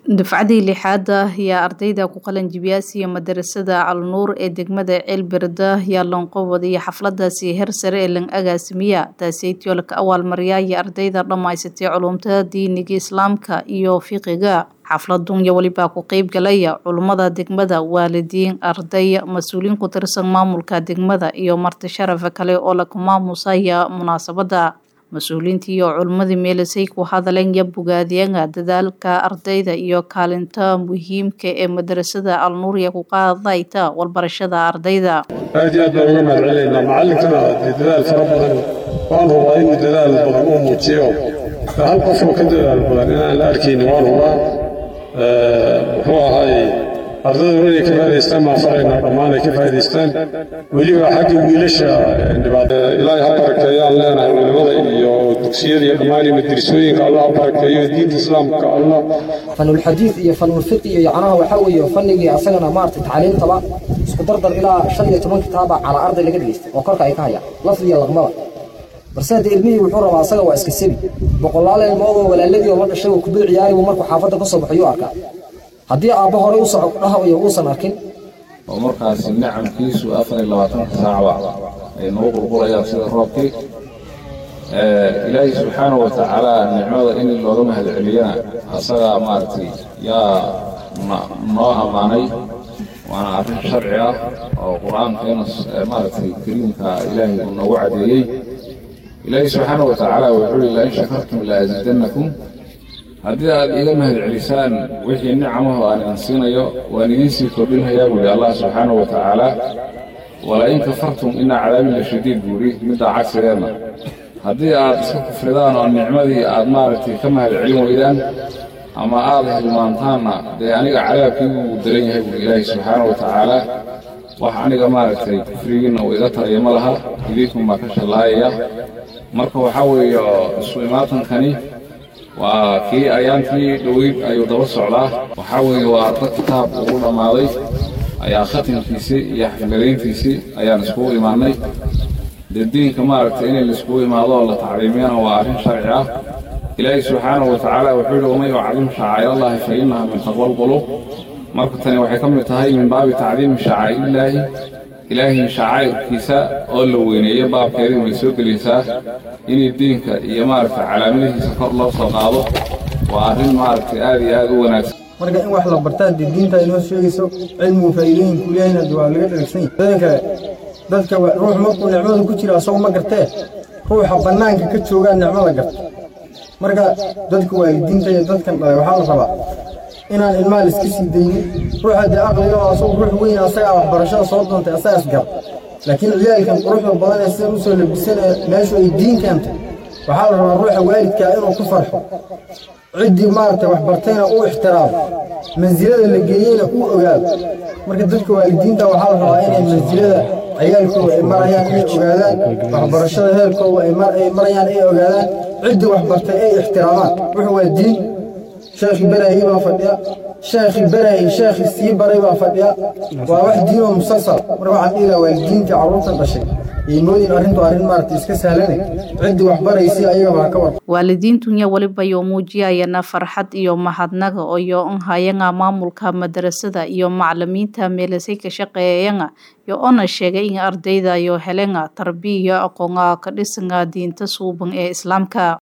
dufcadii lixaad ayaa ardayda ku qalan jibiyay madrasada Al-Nuur ee degmada Ceelbirda ayaa loonqowday xafladaasi heer sare ee lan agaasimiya taasaytoo la awaal mariyay ardayda dhamaysatay culumta diiniga Islaamka iyo fiqiga xafladun iyo waliba ku qayb galaya culimada degmada waalidiin arday mas'uuliin ku tirsan maamulka degmada iyo marti sharaf kale oo la kumaamusaya munaasabada mas'uuliintii iyo culimadii meelasay ku hadaleen bogaadiyeen dadaalka ardayda iyo kaalinta muhiimka ee madrasada Al-Nuur ee ku qaadayta walbarashada ardayda aad uga mahadcelinayna macallinkana dadaal fara badan waan hubaa in dadaal badan uu muujiyo hal qof oo ka dadaal badan inaan la arkin waan hubaa wuxuu ahay ardaydu inay ka faa'iidaystaan ma farayna dhammaan ay ka faa'iidaystaan weliba xagga wiilasha ilaahay ha barakeeyaan leenahay culimada iyo dugsiyada iyo dhammaan madrasooyinka Allah ha barakeeyo diinta islaamka Allah fanul xadiis iyo fanul fiqh iyo yacnaha waxa weeye fanigii asagana maartay tacliintaba isku dardar ilaa 15 kitaaba ala arday laga dhigaystay oo korka ay ka hayaan lafdiga laqmada barsaad ilmihi wuxuu rabaa asaga waa iska sibi boqolaal ilmood walaaladii oo la dhashay ku bil ciyaari markuu xaafada ka soo baxayo arka haddii aabba hore u socod dhahayo uusan arkin oo markaas nicamkiisu 24 saac ay noo qulqulayaan sida roobkii ilaahay subxaanahu wa ta'ala nicmada in looga mahadceliyana asaga maartay yaa noo amaanay waana arrin sharci ah oo quraankeena maartay kariimka ilaahay uu nagu cadeeyay ilaahay subxaanahu wa ta'ala wuxuu leeyahay in shakartum la azidannakum haddii aad iga mahadcelisaan wixii nicamaha aan ansiinayo waan idin sii kordhinayaa wili Allah subxaanahu wa ta'ala wala in kafartum inna cadaabi la shadiid buuri midda cagsigeena haddii aad iska kufridaan oo nicmadii aad maaragtay ka mahadcelin weydaan ama aad hilmaantaanna dee aniga cadaabkaygu uu daran yahay wili ilaahi subxaanahu wa ta'ala wax aniga maaragtay kufrigiinna uu iga taraya ma laha idinkum baa ka shallaayaya marka waxaa weeye isu imaatankani waa kii ayaantii dhaweyd ayuu daba socdaa waxaa weeye waa dad kitaab ugu dhammaaday ayaa khatimkiisii iyo xafladayntiisii ayaan iskugu imaanay dee diinka maaragtay in laiskugu imaado oo la tacliimiyana waa arrin sharci ah ilaahay subxaanahu wa ta'ala wuxuu yidhi waman yucdim shacaa'irallaahi fa innaha min taqwa alquluub marka tani waxay ka mid tahay min baabi tacdiimi shacaa'irillaahi ilaahay shacaa'irkiisa oo la weyneeyo baabkeedii way soo gelaysaa inay diinka iyo maaragtay calaamadihiisa kor loo soo qaado waa arrin maaragtay aad iyo aad u wanaagsan marka in wax la bartaan diinta inoo sheegayso cilmigu faa'iidooyin ku leeyahay waa laga dhageysan yahay dadka ruux markuu nicmada ku jira asoo ma gartee ruuxa banaanka ka jooga nicmada garta marka dadku waalidiinta iyo dadkan waxa la rabaa inaan ilmaha iska sii daynin ruuxa de aqliga oo asoo ruux weyn asaga waxbarashada soo doontay asaas gar laakiin ciyaalkan quruxda badan ee sida u soo labisan meesha ay diin keentay waxa la rabaa ruuxa waalidka inuu ku farxo cidii maartay wax bartayna uu ixtiraamo manzilada la geeyayna uu ogaado marka dadka waalidiinta waxa la rabaa inay manzilada ciyaalkooda ay marayaan ay ogaadaan waxbarashada heerkooda ay marayaan ay ogaadaan cidii wax bartay ay ixtiraamaan wuxuu waa diin شيخ براهي ما فديا شيخ براهي شيخ سيبري ما فديا وواحد دينه مسلسل مرة عندنا والدين تعرض البشر يمودي أرنتو أرن مارتيس كسهلني عندي وحبر يسي أيها مع كبر والدين تنيا ولبا يوموجيا ينا فرحت يوم محدناغ أو يوم هاينا مامولكا مدرسة يوم معلمين تاميلسي كشقيانا يو أنا شيغين أرديدا يو هلنا تربية أقونا كدسنا دين تسوبن إسلامكا